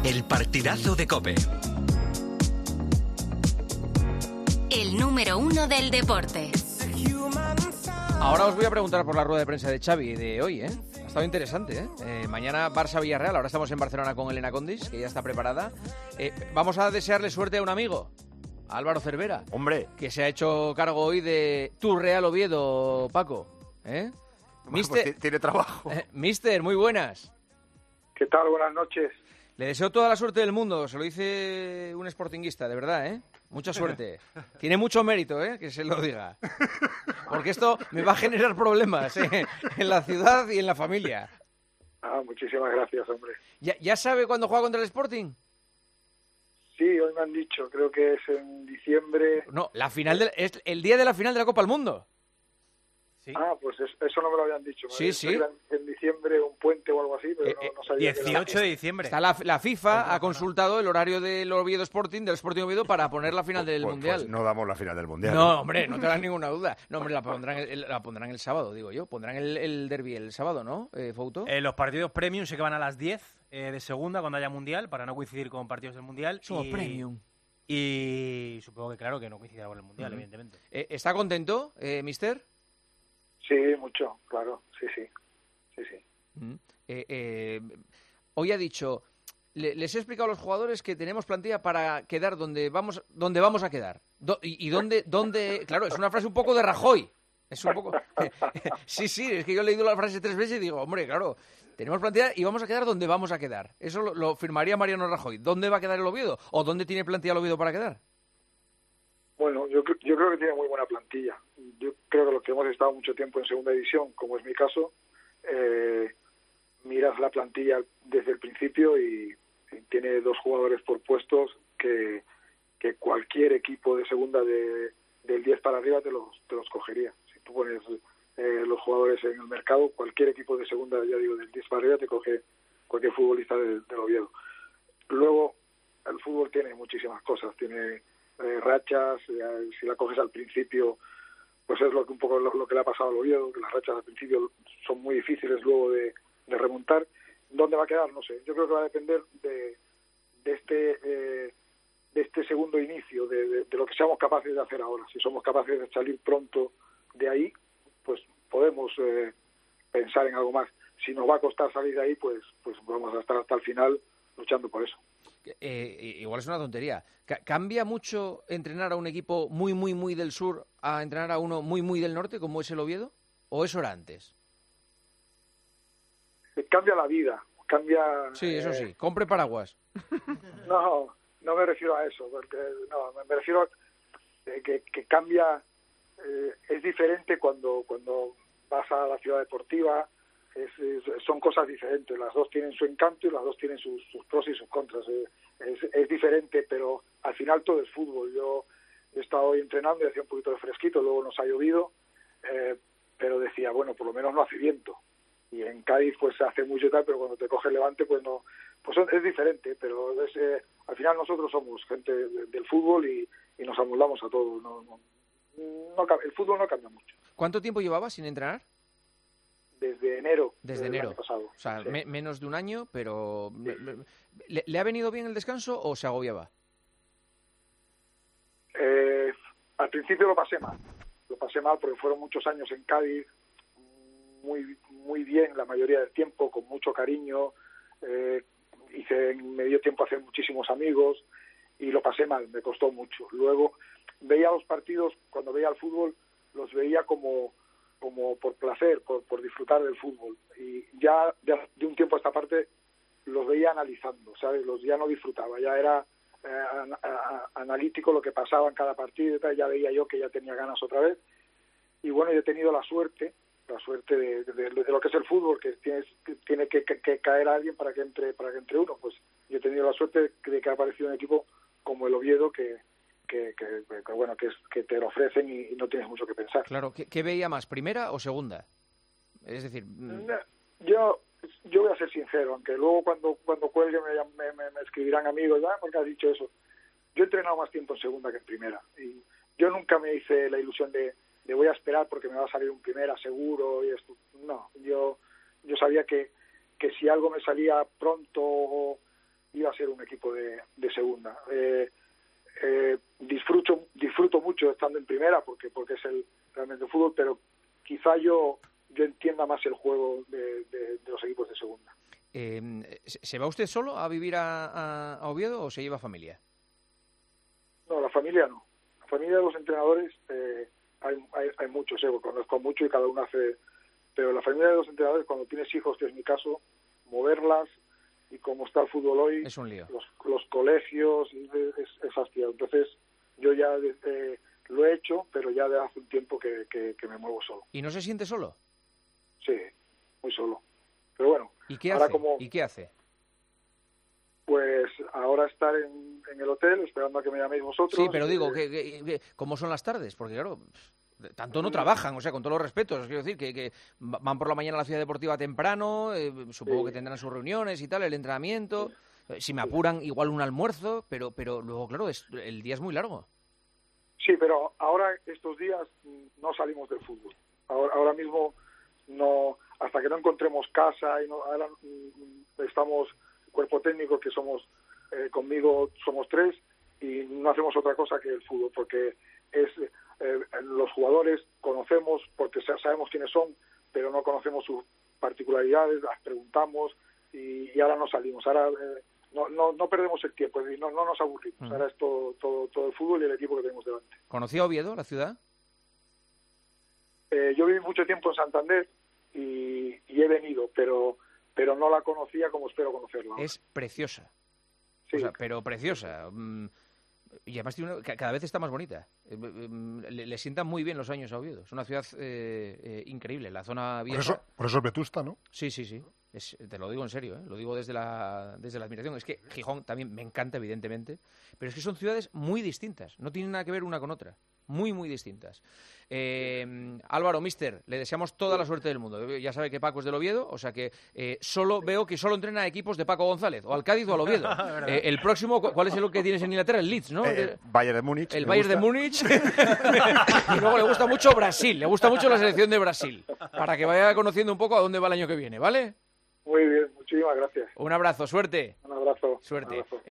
El partidazo de COPE. El número 1 del deporte. Ahora os voy a preguntar por la rueda de prensa de Xavi de hoy, ¿eh? Ha estado interesante, ¿eh? Mañana Barça-Villarreal, ahora estamos en Barcelona con Elena Condis, que ya está preparada. Vamos a desearle suerte a un amigo, a Álvaro Cervera. Hombre. Que se ha hecho cargo hoy de tu Real Oviedo, Paco. Mister, pues tiene trabajo. Mister, muy buenas. ¿Qué tal? Buenas noches. Le deseo toda la suerte del mundo, se lo dice un sportinguista, de verdad, ¿eh? Mucha suerte. Tiene mucho mérito, que se lo diga. Porque esto me va a generar problemas, en la ciudad y en la familia. Muchísimas gracias, hombre. ¿Ya sabe cuándo juega contra el Sporting? Sí, hoy me han dicho, creo que es en diciembre. No, es el día de la final de la Copa del Mundo. ¿Sí? Pues eso no me lo habían dicho. Sí. En diciembre, un puente o algo así, pero no sabía. 18 de diciembre. Está la FIFA ha consultado el horario del Oviedo Sporting, del Sporting Oviedo, para poner la final del Mundial. Pues no damos la final del Mundial. No, hombre, no te hagas ninguna duda. No, hombre, la pondrán el sábado, digo yo. Pondrán el derbi el sábado, ¿no, Fouto? Los partidos premium sé que van a las 10 de segunda cuando haya Mundial, para no coincidir con partidos del Mundial. Somos premium. Y supongo que, claro, que no coincidirá con el Mundial, evidentemente. ¿Está contento, mister? Sí, mucho, claro, sí. Hoy ha dicho, les he explicado a los jugadores que tenemos plantilla para quedar donde vamos a quedar. ¿Dónde? Claro, es una frase un poco de Rajoy. Es un poco... Sí, es que yo he leído la frase 3 veces y digo, hombre, claro, tenemos plantilla y vamos a quedar donde vamos a quedar. Eso lo firmaría Mariano Rajoy. ¿Dónde va a quedar el Oviedo? ¿O dónde tiene plantilla el Oviedo para quedar? Bueno, yo creo que tiene muy buena plantilla. Yo creo que los que hemos estado mucho tiempo en segunda división, como es mi caso, miras la plantilla desde el principio y tiene 2 jugadores por puestos que cualquier equipo de segunda del 10 para arriba te los cogería. Si tú pones los jugadores en el mercado, cualquier equipo de segunda, ya digo, del 10 para arriba te coge cualquier futbolista del Oviedo. Luego, el fútbol tiene muchísimas cosas, tiene rachas, si la coges al principio, pues es un poco lo que le ha pasado al Oviedo, que las rachas al principio son muy difíciles luego de remontar. ¿Dónde va a quedar? No sé. Yo creo que va a depender de este segundo inicio, de lo que seamos capaces de hacer ahora. Si somos capaces de salir pronto de ahí, pues podemos pensar en algo más. Si nos va a costar salir de ahí, pues vamos a estar hasta el final luchando por eso. Igual es una tontería. ¿Cambia mucho entrenar a un equipo muy, muy, muy del sur a entrenar a uno muy, muy del norte, como es el Oviedo? ¿O eso era antes? Cambia la vida. Sí, eso sí. Compre paraguas. No me refiero a eso. Porque me refiero a que cambia. Es diferente cuando vas a la ciudad deportiva. Son cosas diferentes, las dos tienen su encanto y las dos tienen sus pros y sus contras. Es diferente, pero al final todo es fútbol. Yo he estado hoy entrenando y hacía un poquito de fresquito, luego nos ha llovido, pero decía, bueno, por lo menos no hace viento. Y en Cádiz pues hace mucho y tal, pero cuando te coge el levante pues no, pues es diferente, pero al final nosotros somos gente del fútbol y nos amoldamos a todo. El fútbol no cambia mucho. ¿Cuánto tiempo llevaba sin entrenar? Desde enero. Desde enero. Año pasado. O sea, sí. Menos de un año, pero... Sí. ¿Le ha venido bien el descanso o se agobiaba? Al principio lo pasé mal. Porque fueron muchos años en Cádiz, muy bien la mayoría del tiempo, con mucho cariño. Me dio tiempo a hacer muchísimos amigos y lo pasé mal, me costó mucho. Luego veía los partidos, cuando veía el fútbol, los veía como por placer, por disfrutar del fútbol. Y ya de un tiempo a esta parte los veía analizando, ¿sabes? Ya no disfrutaba, ya era analítico lo que pasaba en cada partido y tal. Ya veía yo que ya tenía ganas otra vez. Y bueno, yo he tenido la suerte de lo que es el fútbol, que tiene que caer a alguien para que entre uno. Pues yo he tenido la suerte de que ha aparecido un equipo como el Oviedo que te lo ofrecen y no tienes mucho que pensar. Claro, ¿qué veía más, primera o segunda? Es decir... Yo voy a ser sincero, aunque luego cuando cuelgue me escribirán amigos, porque has dicho eso. Yo he entrenado más tiempo en segunda que en primera. Y yo nunca me hice la ilusión de voy a esperar porque me va a salir un primera seguro y esto. No, yo sabía que si algo me salía pronto iba a ser un equipo de segunda. Disfruto mucho estando en primera porque es realmente el fútbol, pero quizá yo entienda más el juego de los equipos de segunda. ¿Se va usted solo a vivir a Oviedo o se lleva familia? No, la familia no. La familia de los entrenadores hay muchos, conozco mucho y cada uno hace... Pero la familia de los entrenadores, cuando tienes hijos, que es mi caso, moverlas y como está el fútbol hoy, es un lío. Los colegios, es fastidiado. Entonces, yo ya lo he hecho, pero ya de hace un tiempo que me muevo solo. ¿Y no se siente solo? Sí, muy solo. Pero bueno, ¿Y qué ahora hace? ¿Y qué hace? Pues ahora estar en el hotel esperando a que me llaméis vosotros. Sí, pero digo, ¿cómo son las tardes? Porque claro, tanto no trabajan, o sea, con todos los respetos. Quiero decir que van por la mañana a la ciudad deportiva temprano, supongo que tendrán sus reuniones y tal, el entrenamiento. Si me apuran, igual un almuerzo, pero luego, claro, el día es muy largo. Sí, pero ahora estos días no salimos del fútbol. Ahora mismo no, hasta que no encontremos casa y ahora estamos cuerpo técnico que somos conmigo somos 3 y no hacemos otra cosa que el fútbol porque los jugadores conocemos porque sabemos quiénes son, pero no conocemos sus particularidades, las preguntamos y ahora no salimos. Ahora no perdemos el tiempo, no nos aburrimos. Ahora es todo el fútbol y el equipo que tenemos delante. ¿Conocía Oviedo, la ciudad? Yo viví mucho tiempo en Santander y he venido, pero no la conocía como espero conocerla. Es preciosa. Sí. O sea, pero preciosa. Y además cada vez está más bonita. Le sientan muy bien los años a Oviedo. Es una ciudad increíble. La zona vieja... Por eso es vetusta, ¿no? Sí. Te lo digo en serio, lo digo desde la admiración. Es que Gijón también me encanta, evidentemente, pero es que son ciudades muy distintas. No tienen nada que ver una con otra. Muy, muy distintas. Álvaro, mister, le deseamos toda la suerte del mundo. Ya sabe que Paco es del Oviedo, o sea que veo que solo entrena equipos de Paco González, o al Cádiz o al Oviedo. El próximo, ¿cuál es el que tienes en Inglaterra? El Leeds, ¿no? Bayern de Múnich. El Bayern de Múnich. Y luego le gusta mucho Brasil, le gusta mucho la selección de Brasil, para que vaya conociendo un poco a dónde va el año que viene, ¿vale? Muy bien, muchísimas gracias. Un abrazo, suerte. Un abrazo. Suerte. Un abrazo.